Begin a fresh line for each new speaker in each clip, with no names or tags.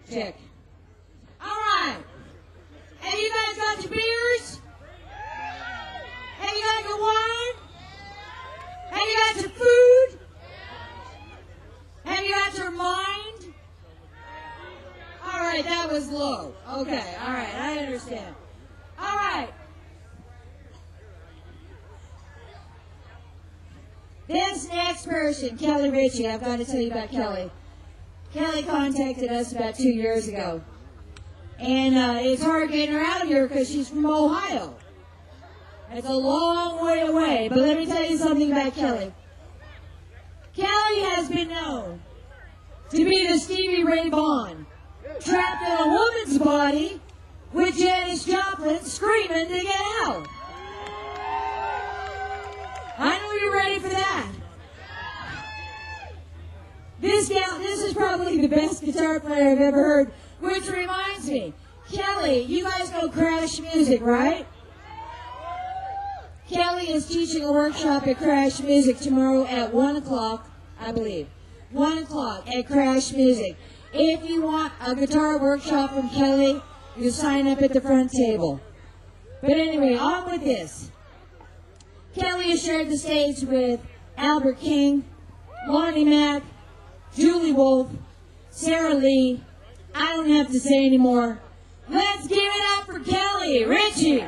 Check. All right. Have you guys got your beers? Have you got your wine? Have you got your food? Have you got your mind? All right, that was low. Okay, all right, I understand. All right. This next person, Kelly Ritchie, I've got to tell you about Kelly. Kelly contacted us about 2 years ago. And it's hard getting her out here because she's from Ohio. It's a long way away. But let me tell you something about Kelly. Kelly has been known to be the Stevie Ray Vaughan, trapped in a woman's body with Janis Joplin screaming to get out. I know you're ready for that. This is probably the best guitar player I've ever heard, which reminds me, Kelly, you guys know Crash Music, right? Kelly is teaching a workshop at Crash Music tomorrow at 1 o'clock, I believe. 1 o'clock at Crash Music. If you want a guitar workshop from Kelly, you sign up at the front table. But anyway, on with this. Kelly has shared the stage with Albert King, Lonnie Mack, Julie Wolfe, Sarah Lee. I don't have to say anymore. Let's give it up for Kelly Ritchie.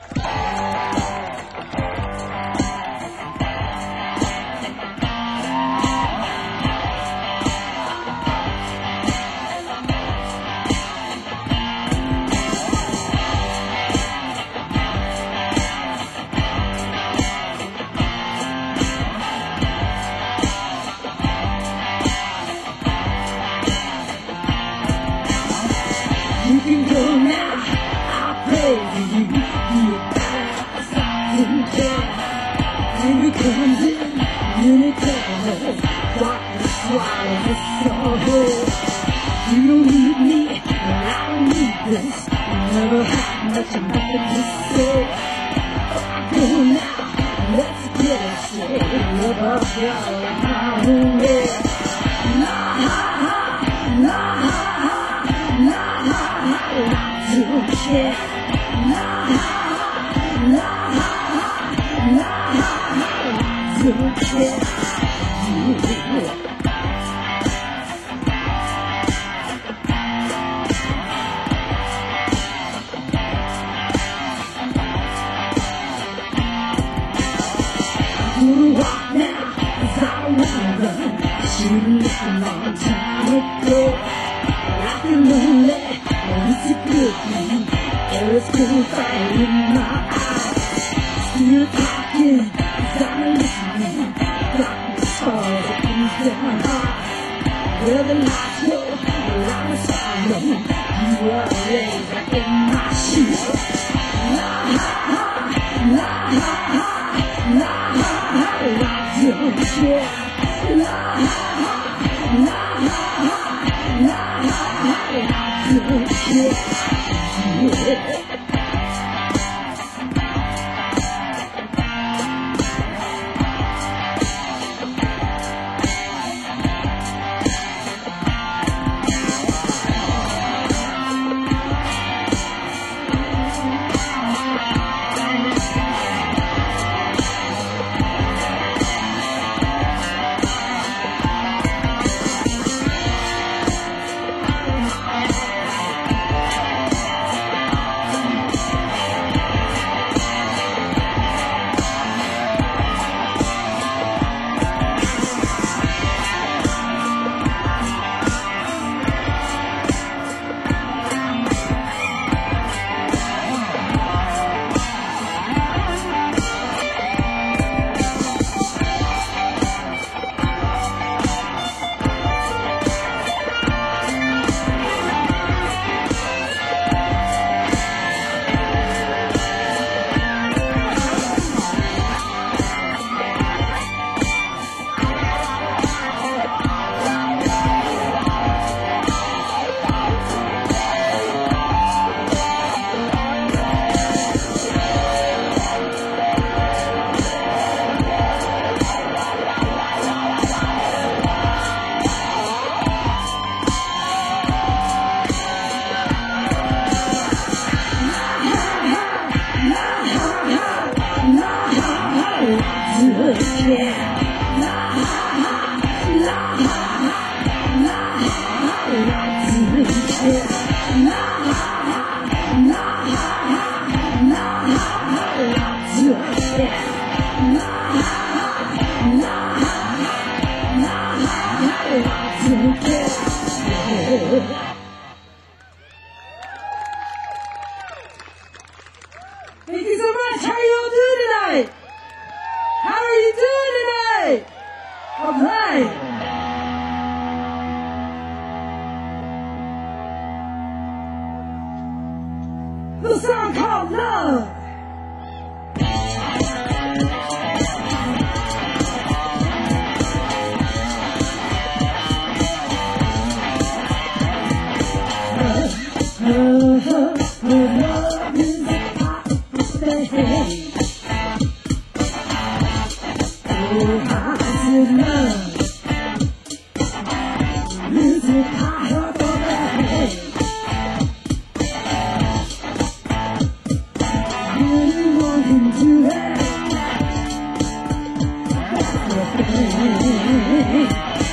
You can go now, I'll pray for you. You pass, I didn't care. When it comes in, when it comes, darkness swallows the sorrow. You don't need me, and I don't need this. You never had much of nothing to say. Go now, let's get it straight. Love our girl in my own way. La ha ha, la ha ha, la ha ha. I don't care. La ha, la ha, la ha, I don't care. I'm gonna walk now, 'cause I don't wanna run. I should've left a long time ago. I feel lonely. It's a good thing, there's cold fire in my eyes. Still talking, 'cause I'm listening. Darkness falls, it comes down hard. Where the lights go, well, I'm a sorrow. You are a razor in my shoes. La ha ha, la ha ha, la ha ha, I don't care. La ha ha, la ha ha, la ha ha, I don't care. Yeah. Thank you so much. How are you all doing tonight? How are you doing tonight? All right. The song called Love. Love is a powerful thing. Oh, I said love is a powerful thing. Anyone can do that. That's the thing.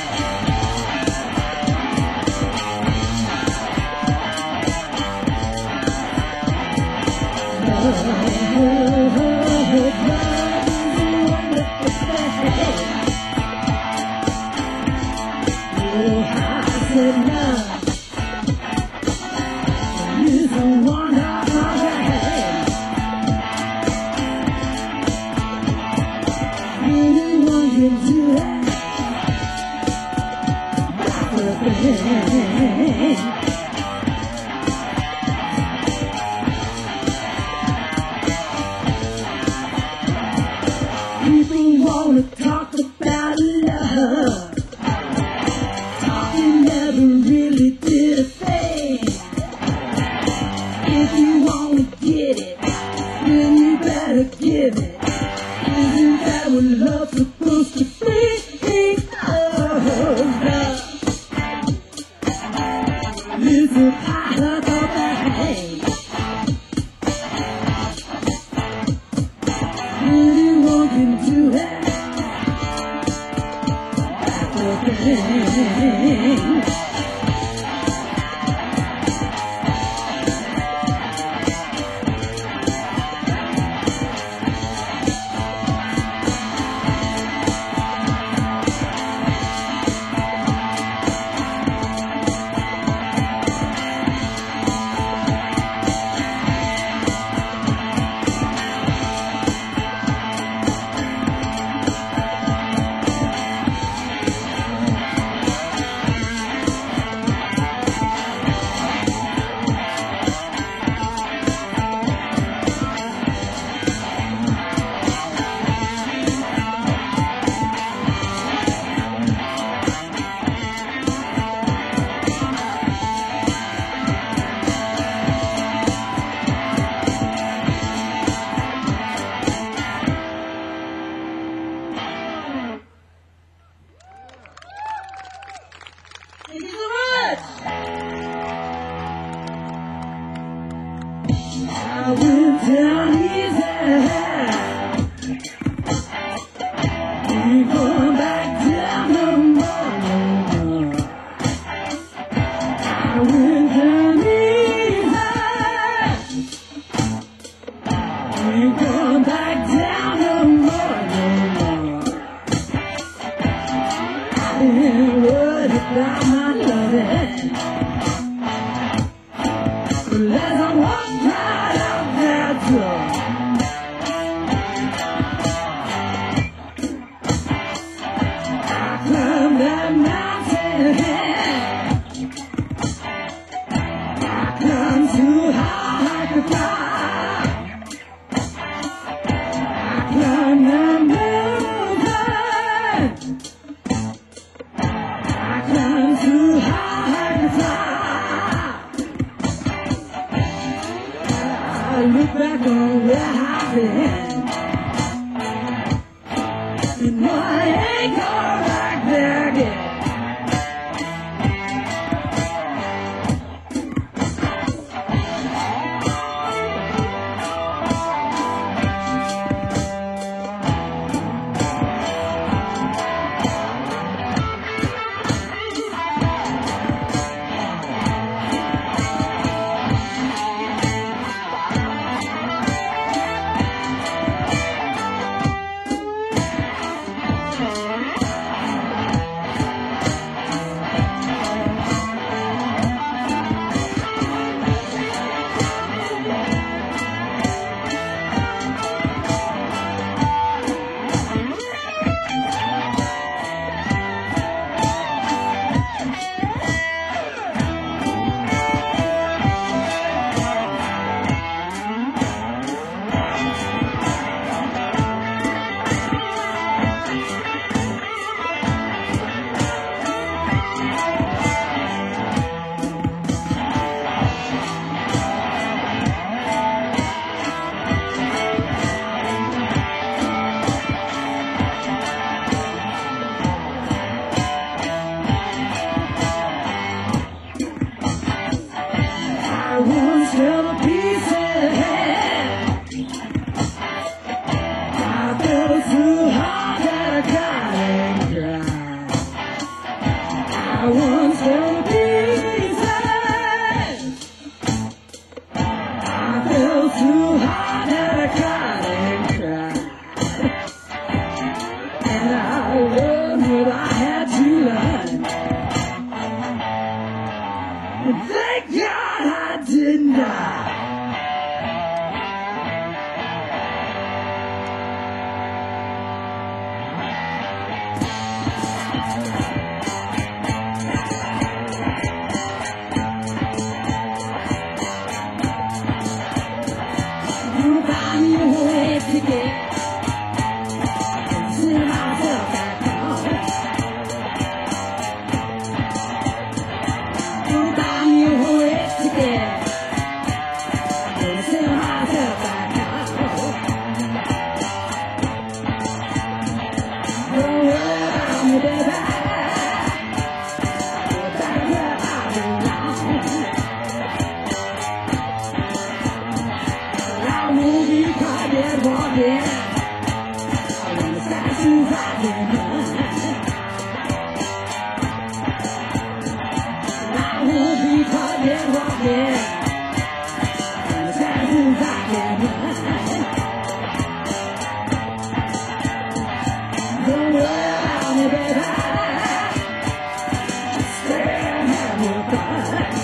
People wanna talk about love. Talking never really did a thing. If you wanna get it, then you better give it. Isn't that what love's supposed to be? Oh, love is a powerful thing. Anyone can do it. That's the thing. Thank you so much. I went down easy. Ain't going back down no more. I went down easy. Ain't going back down no more. I ain't worried about my loving. But as I walk right out that door, I climb that mountain. I climb too high I could fly. I climb that mountain. I climb too high I could fly. I look back on where I've been, and no, I ain't going back there again. too hard that I cried and cried. I once felt pieces. I felt too hard that I cried and cried. And I learned what I had to learn. And thank God I didn't die. You find me a way to get to myself back home. You find me a way to get to myself back home. Don't worry about me, baby. Back where I belong. I won't be caught dead walking. I wanna stand too high and I won't be caught dead walking. I wanna stand too high and don't worry about me, baby. Stay and have your fun.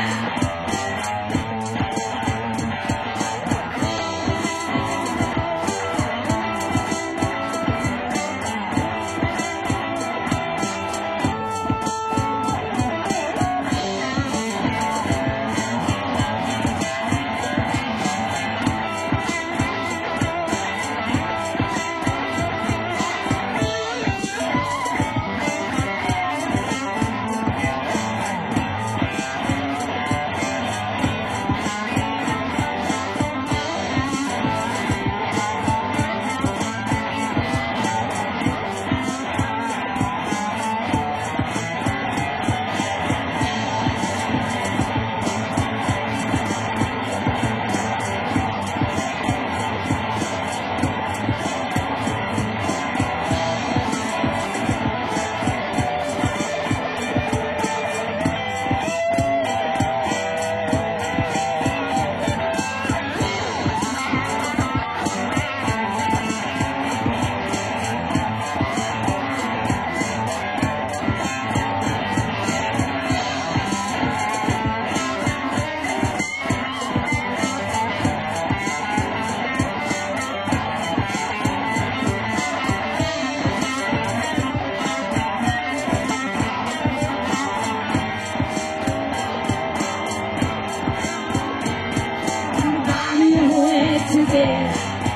To get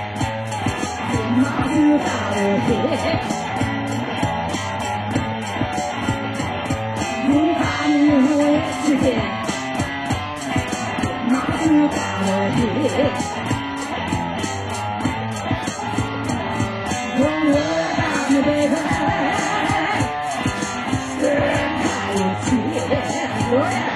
miles without a hit. You'll find me way to get miles without a hit. Don't worry about me, baby. Stand high and see. Oh, yeah.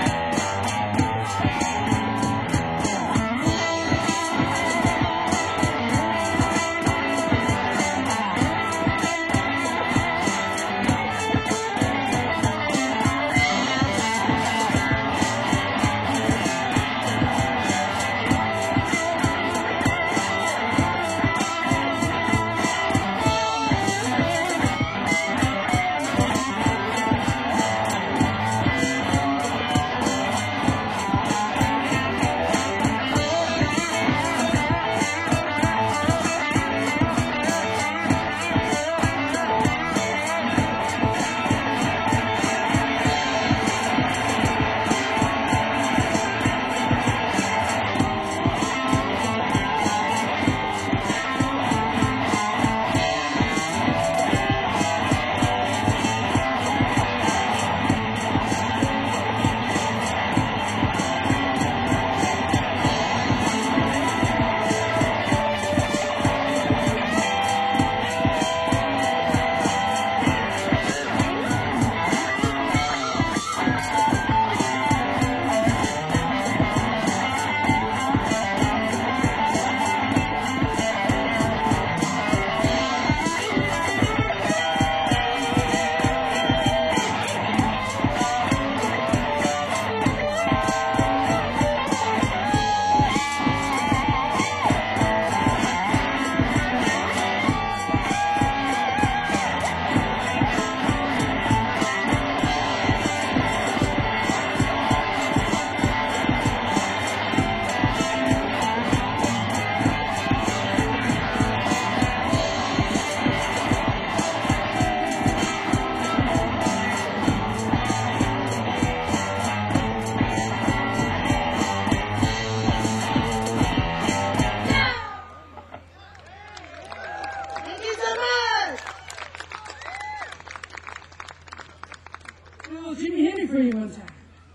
it for you one time.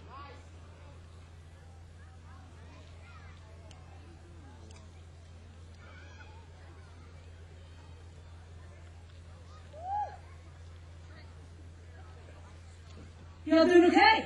Y'all doing okay?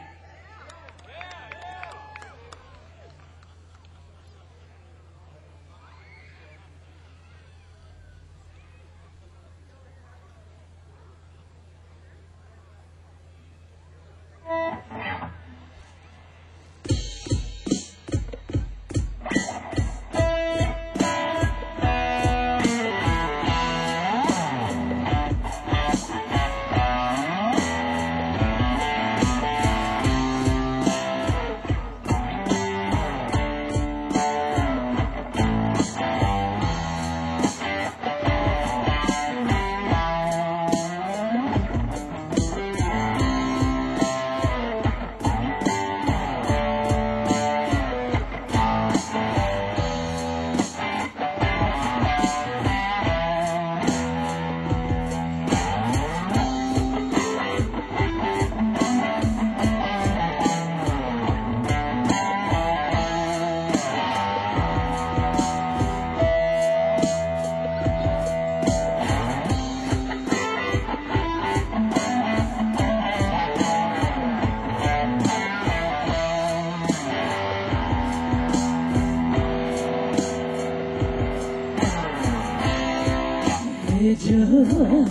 Just we're going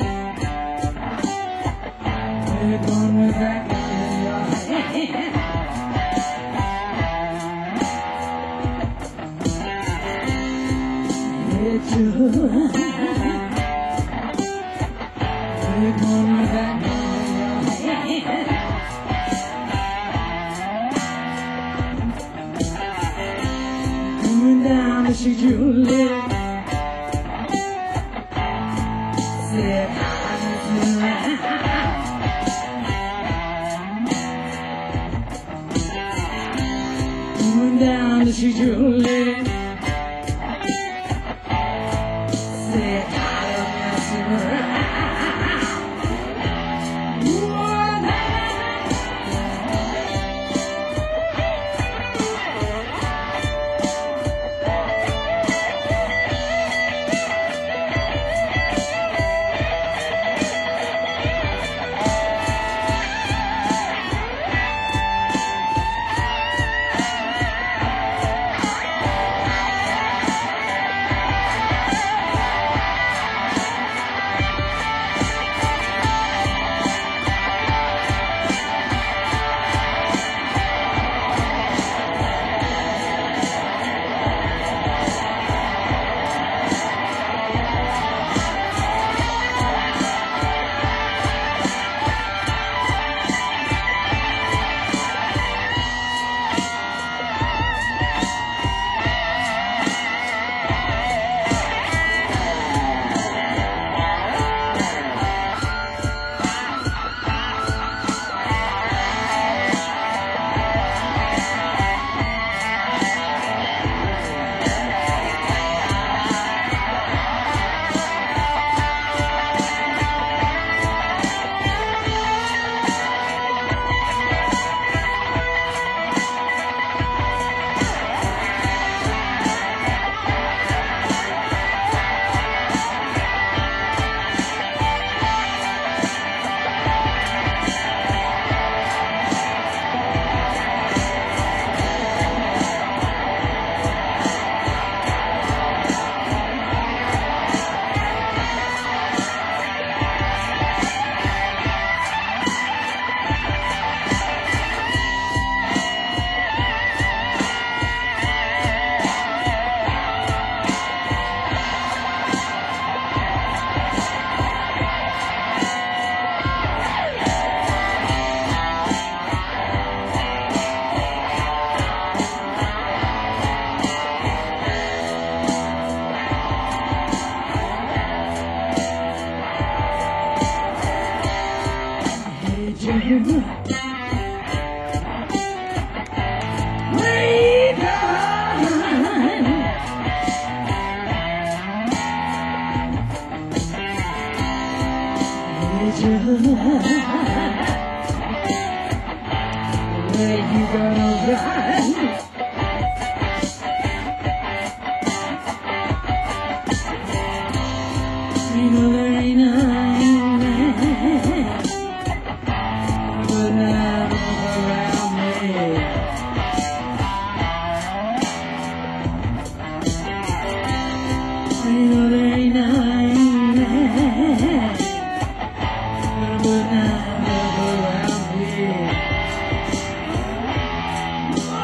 with that in your hand. It's we're going with that in your hand. Coming down to see you live. Going down to see Julie. Said I don't mess around. where you gonna run? You know there ain't nothing but love around me. You know there ain't nothing but love around me.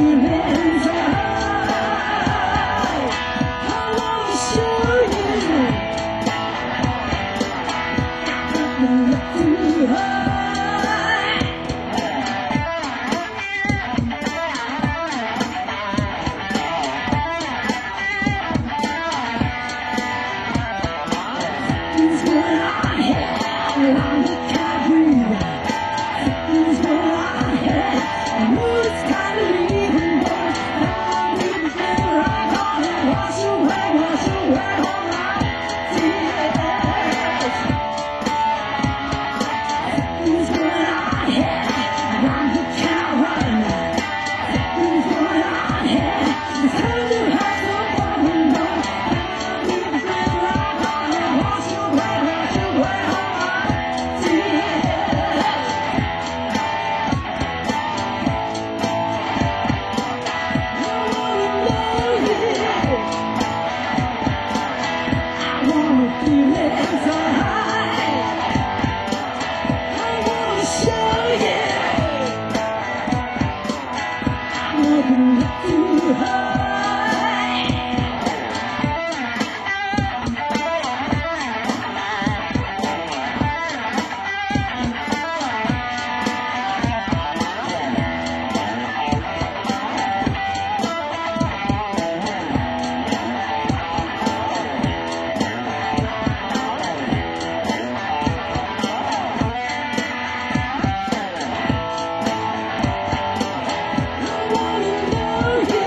feeling so high. I wanna show you. Nothing too high. Is what I had on the cabin. Is what I had. I know it's time to leave and go. I'll be the girl I'm gonna wash away all my tears. Is what I had on the cabin. Is what I had. It's time to have some fun and go. I'll be the girl I'm gonna wash away all my tears. I wanna know you. I wanna feel it so high. I wanna show you. Nothing too high. I wanna know you.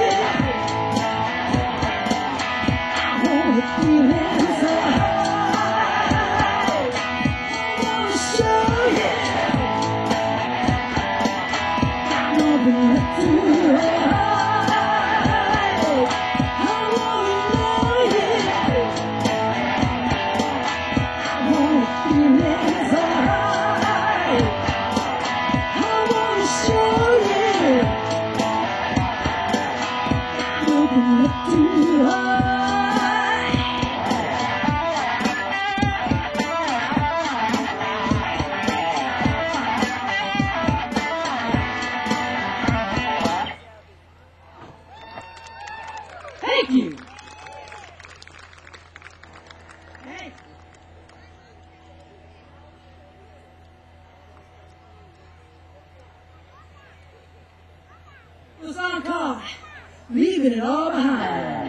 I wanna feel it so high. I wanna show you. Nothing too high. I wanna know you. I wanna feel it so high. I wanna show you. Nothing too high. Thank you. Thank you. The song called Leaving It All Behind.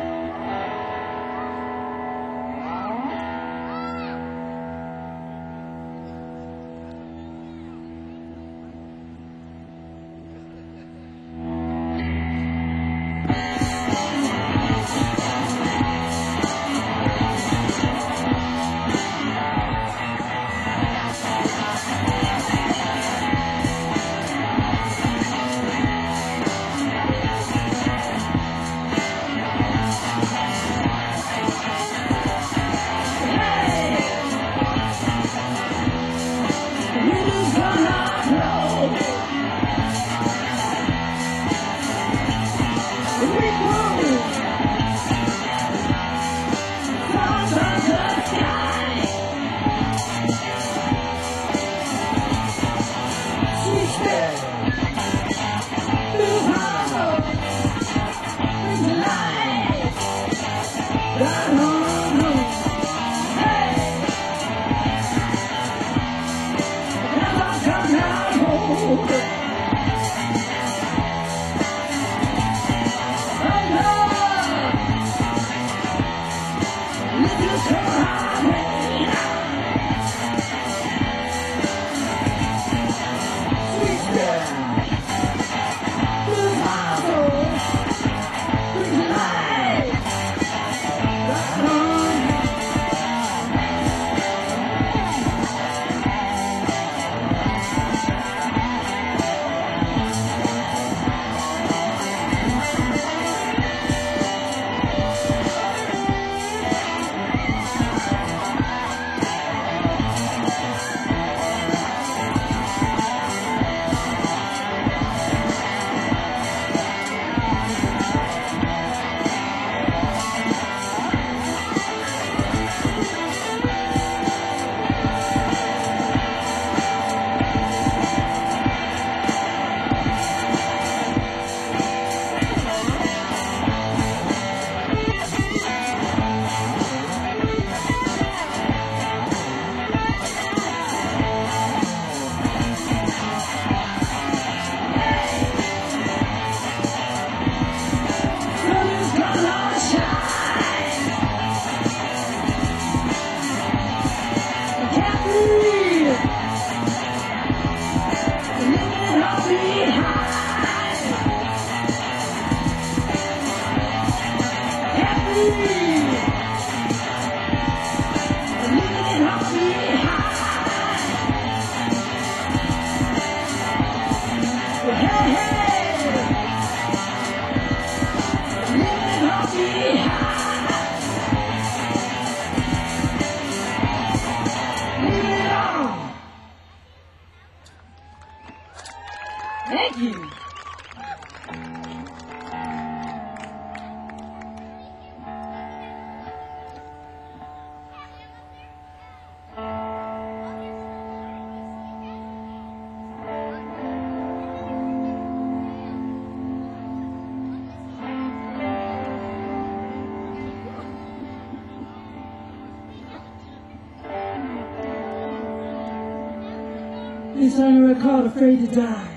Thank you. This song I called Afraid to Die.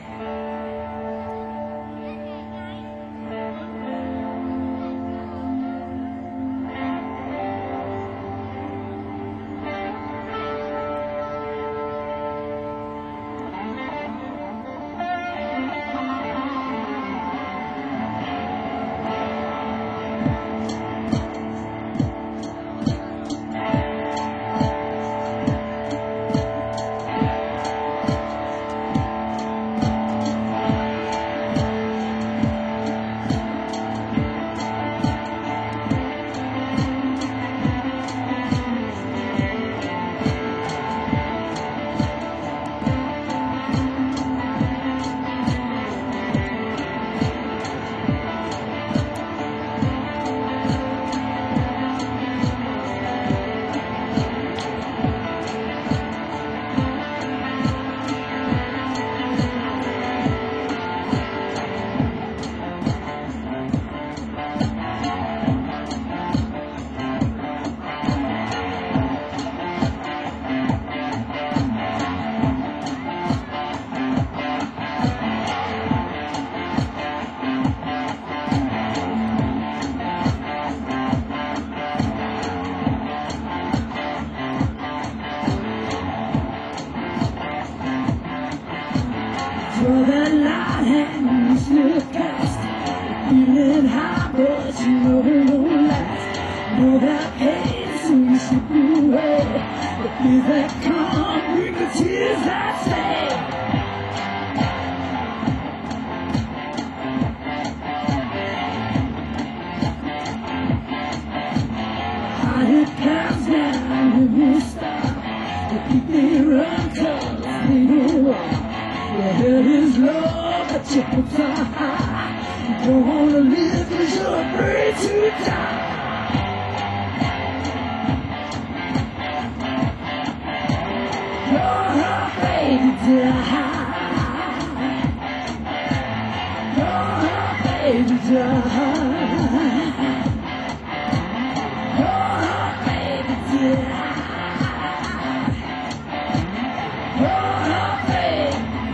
Draw that line and you slip past. Feeling high, but you know it won't last. Know that pain soon slip away. The fears that come bring the tears that stay. Heart it comes down and won't stop. The people run 'cause they don't walk. Your head is low, but your hopes are high. You don't wanna live 'cause you're afraid to die. You're afraid to die. You're afraid to die. You're afraid to die. You're afraid.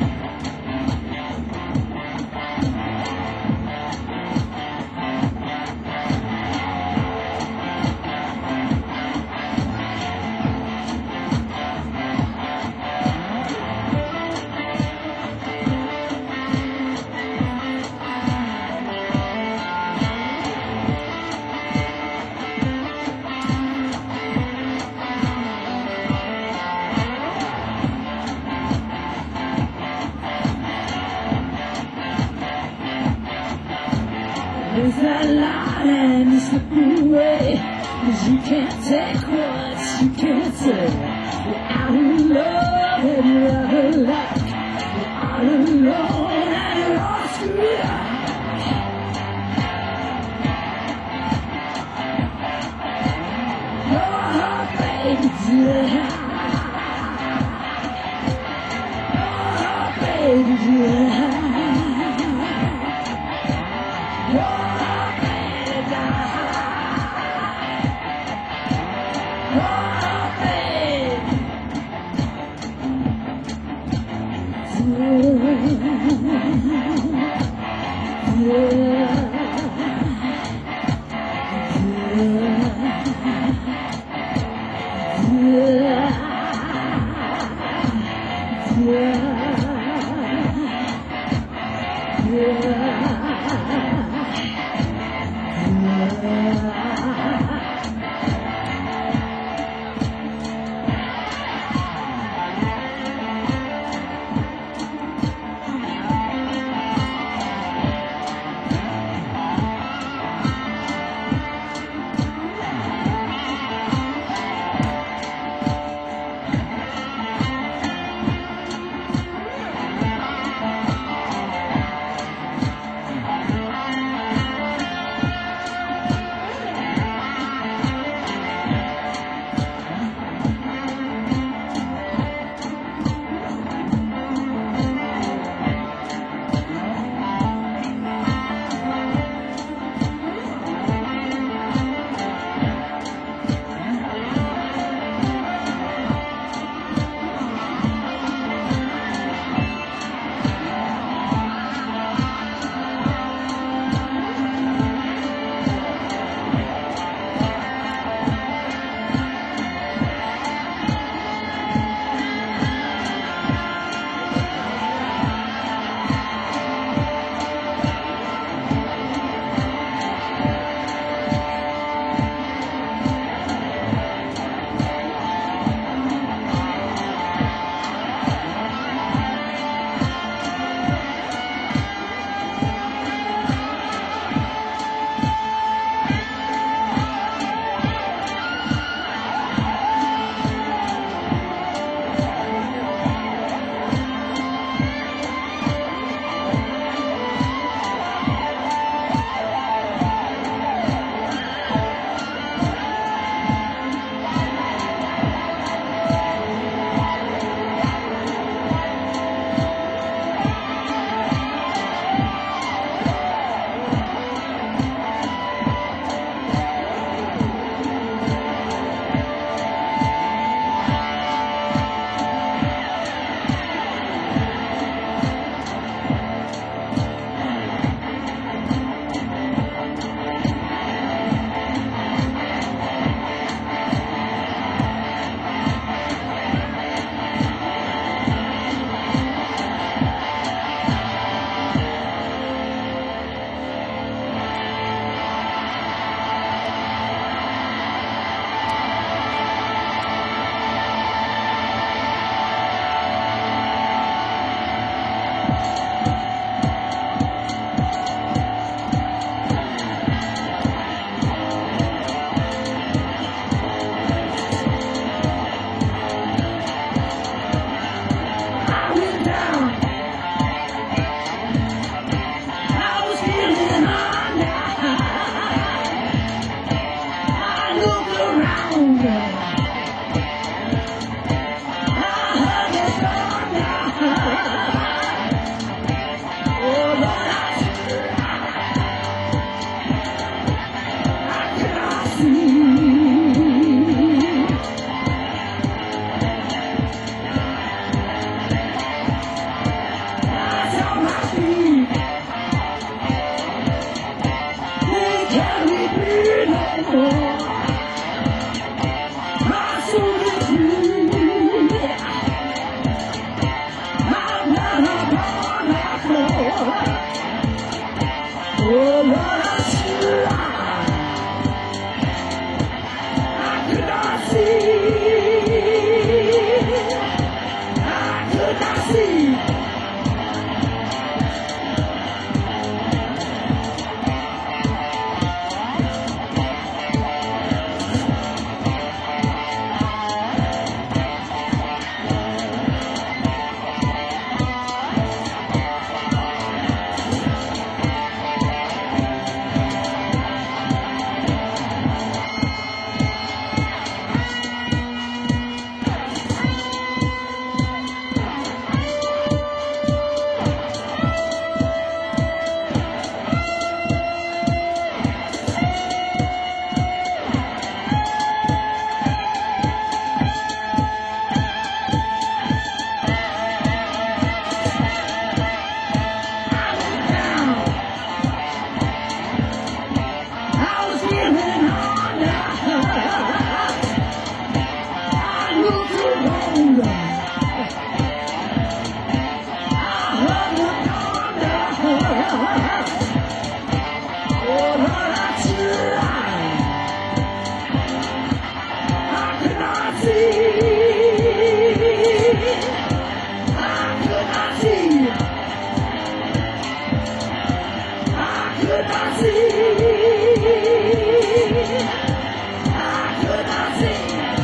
There's that line and you slip away, 'cause you can't take what you can't say. You're out of love and you're out of luck. You're all alone and you're all screwed up. You're afraid to die. You're afraid to die. could not see. I could not see.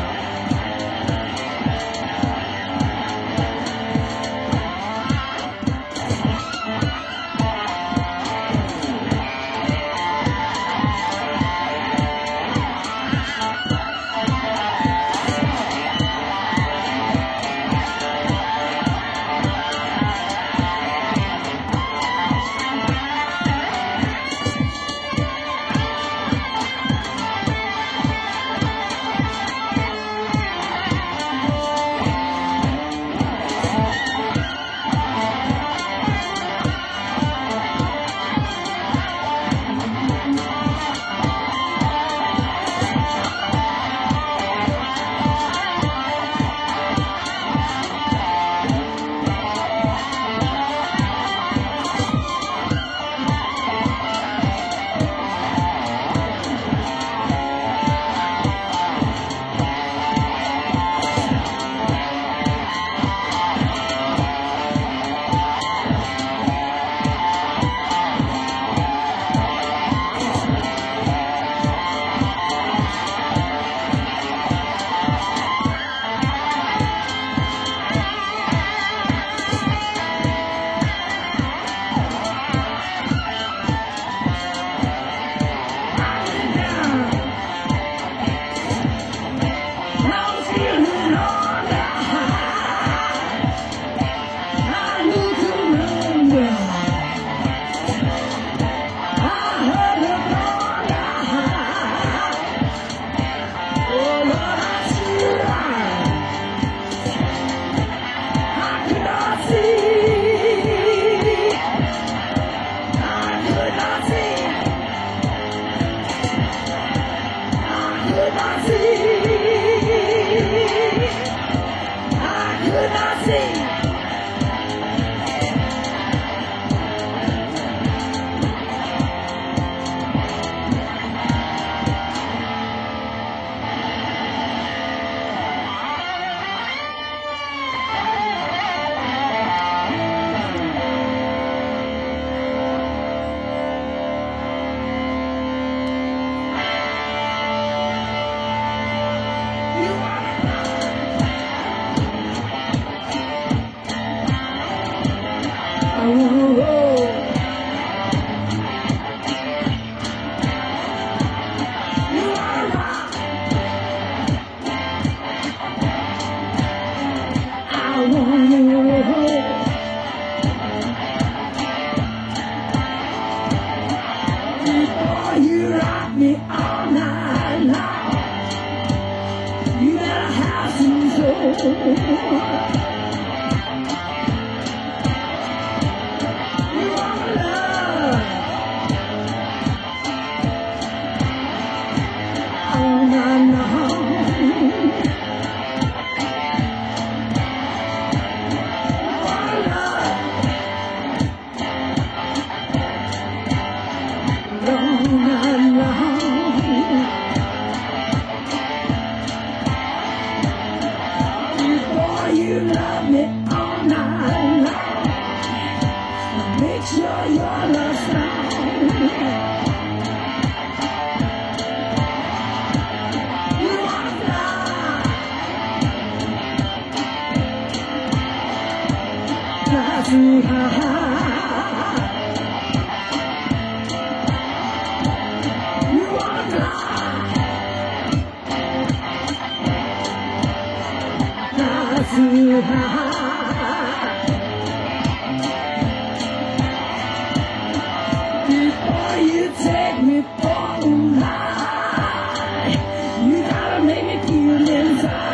You rock me all night long. You got a house and soul. You are my love all night long. You are my love all night long. You love me all night long. Make sure your love strong. You wanna fly, fly too high. You wanna fly too high. Before you take me for a ride, you gotta make me feel inside.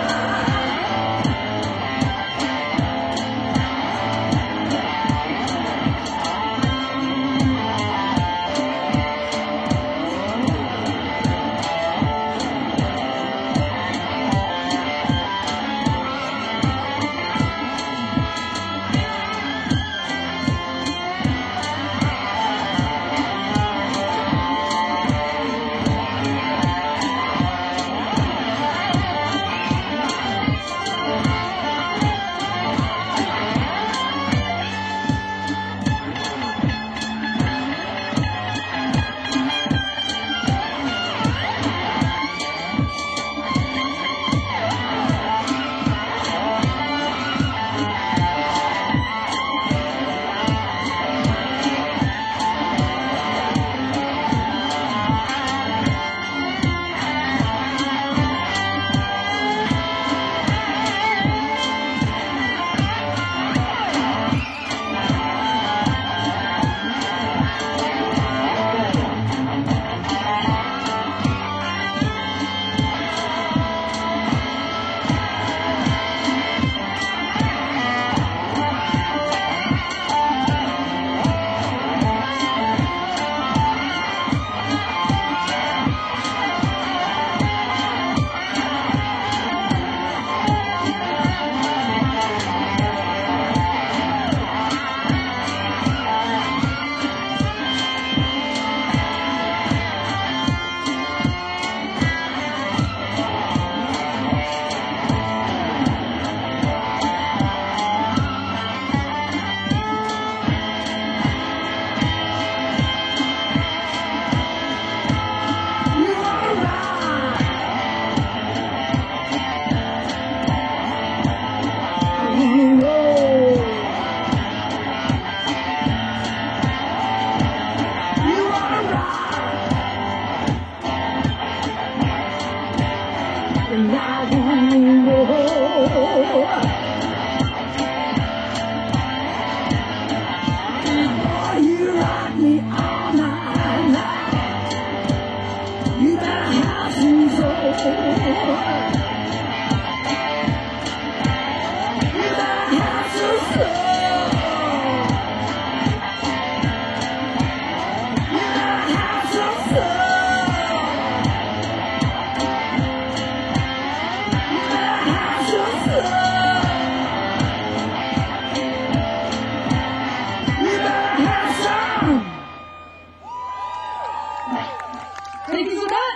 Thank you so much.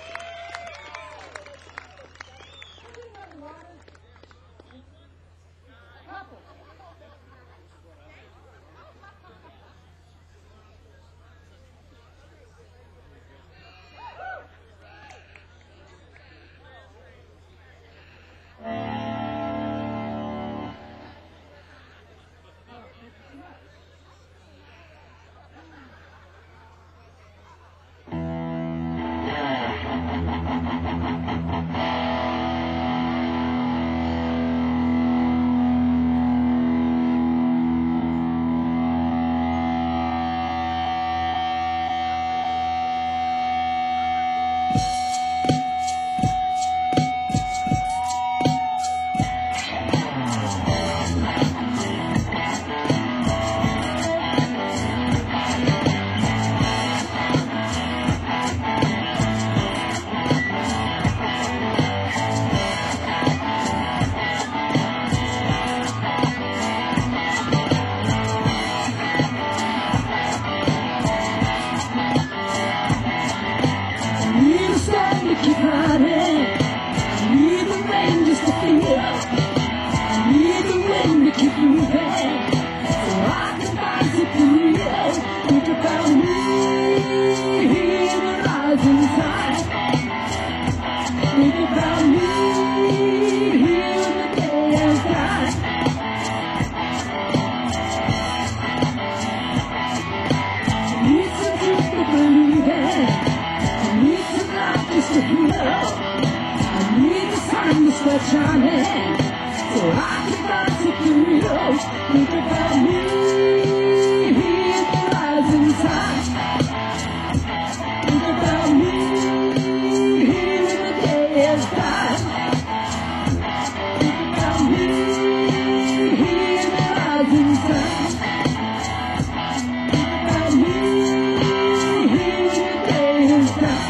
Keep running. I need the rain just to feel. I need the wind to keep moving, so I can find something real. Think about me in the rising tide. Think about me when the day has died. I need some truth to believe in. I need some life just to heal. I need the sun to start shining, so I can find something real. Think about me in the rising tide. Think about me when the day has died. Think about me in the rising tide. Think about me when the day has died.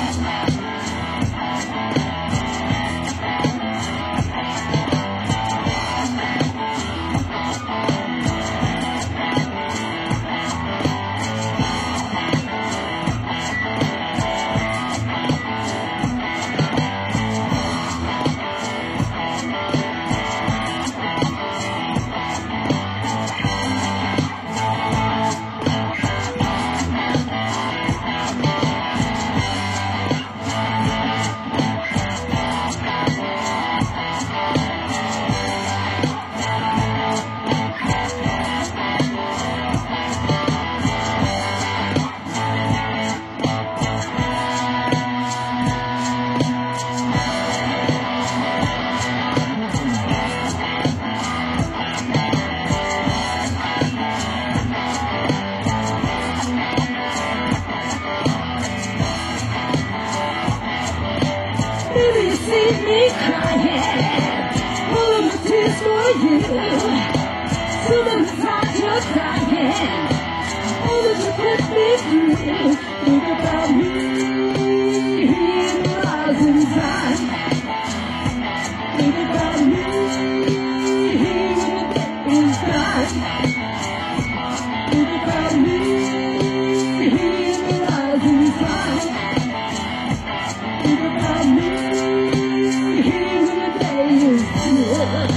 Baby, you see me crying, all of the tears for you. Some of the times you're crying, all that you put me through. Think about me in the rising tide. Think about me when the day is done. Think about me in the rising tide. Think about me when the day is done.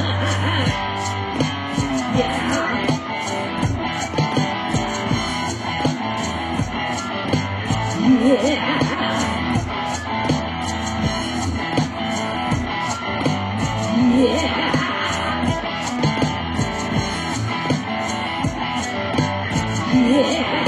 Yeah. Yeah. Yeah. Yeah.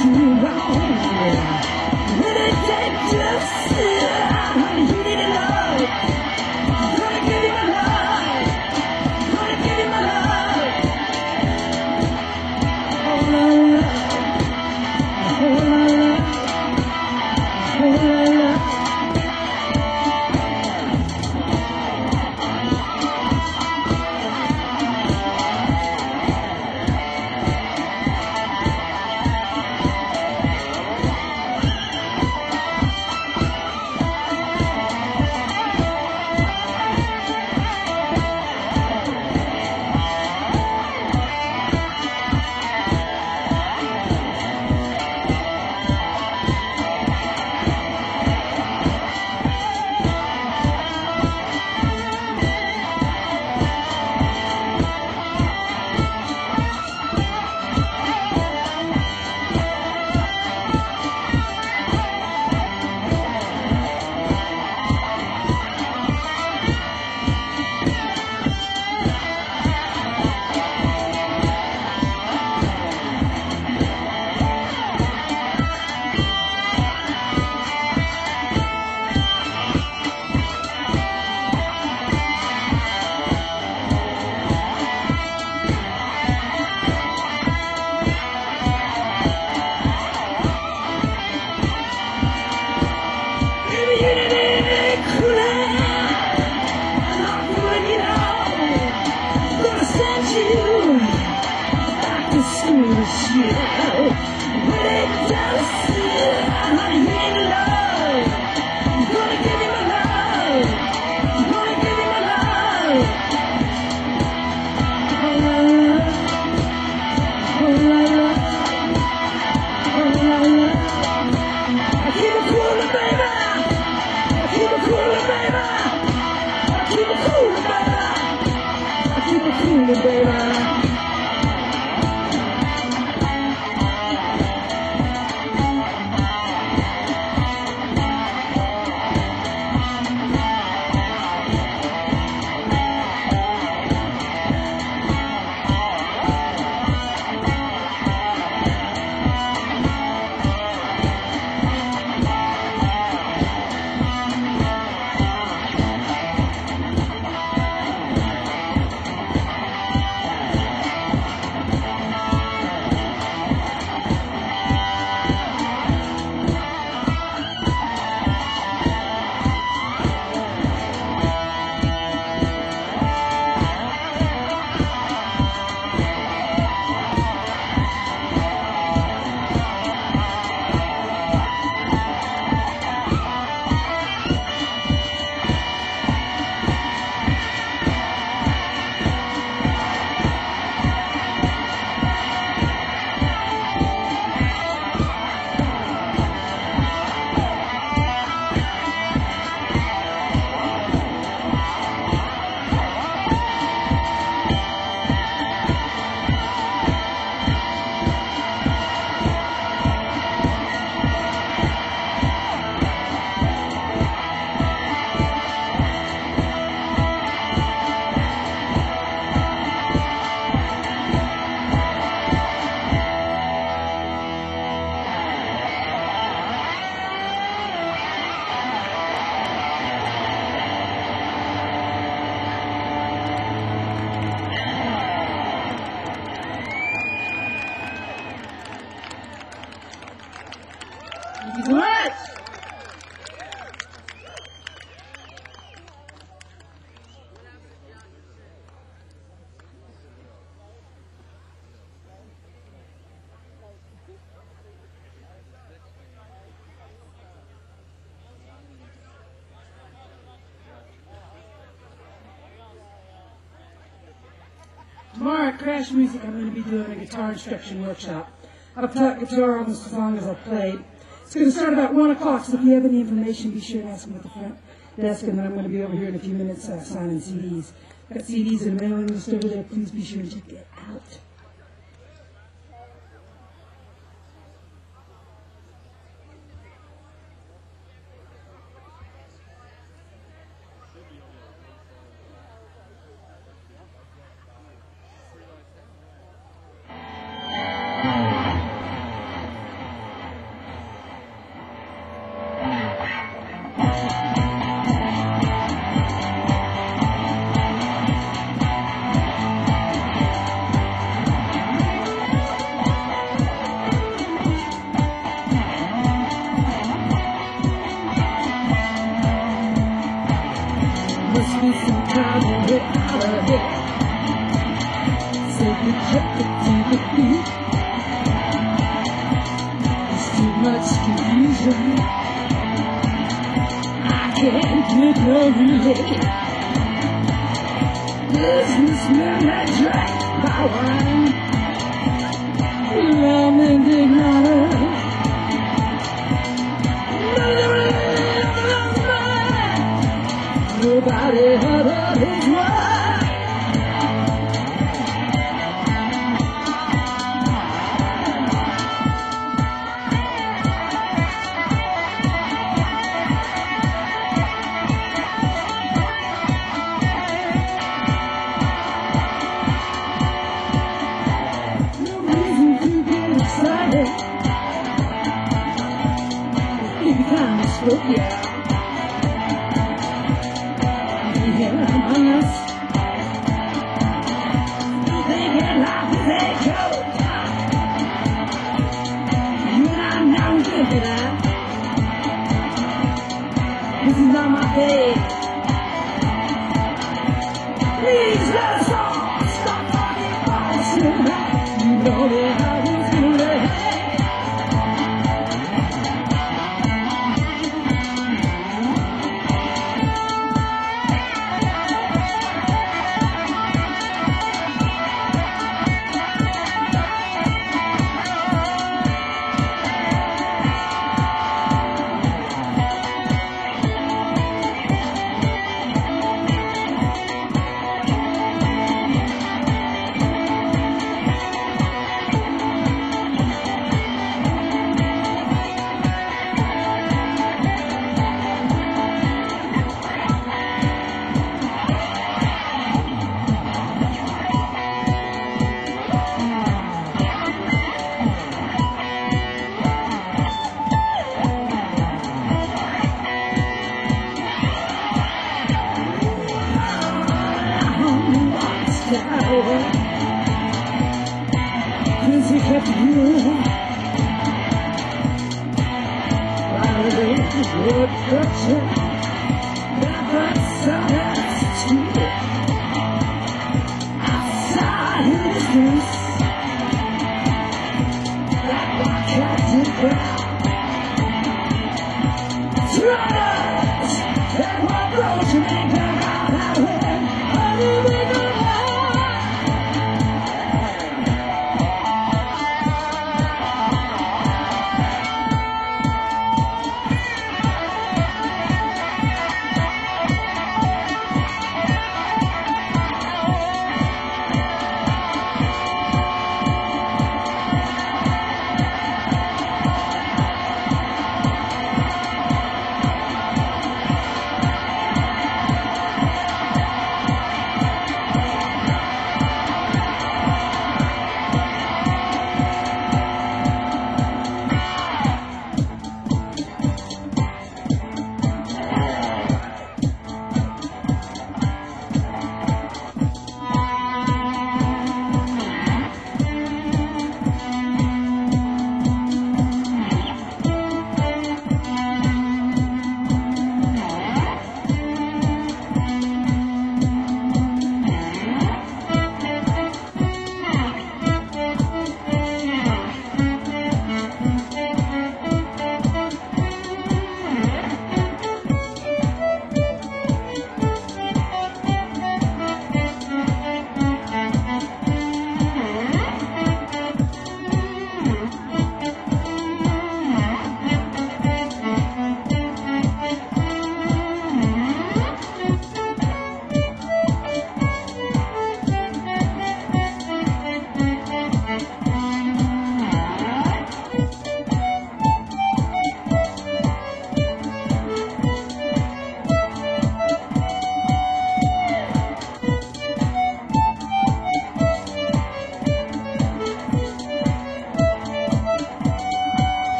too long. When it takes just honey, you need love. Gonna give you my love. Gonna give you my love. Oh la la, oh la la, oh la la. Tomorrow at Crash Music, I'm going to be doing a guitar instruction workshop. I've taught guitar almost as long as I've played. It's going to start about 1 o'clock, so if you have any information, be sure to ask them at the front desk, and then I'm going to be over here in a few minutes signing CDs. I've got CDs in the mailing list over there. Please be sure to check it out. must be some kind of way out of here. So you kept it to the beat. There's too much confusion. I can't get no relief. Businessmen that drink my wine. Rum and ignorant. Nobody other is right. No reason to get excited. It be kind of spooky out. Among us, thinking life is a joke. You and I now give it up. This is not my day. Please let us all stop talking bullshit. You know that I was gonna Cause you kept moving while they were touching. Never saw that too. Outside in the streets, like my captain crowd. Truckers that were approaching me, come out that way. Honey, we go.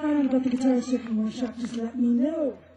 find out about the Guitar Stripping Workshop, just let me know.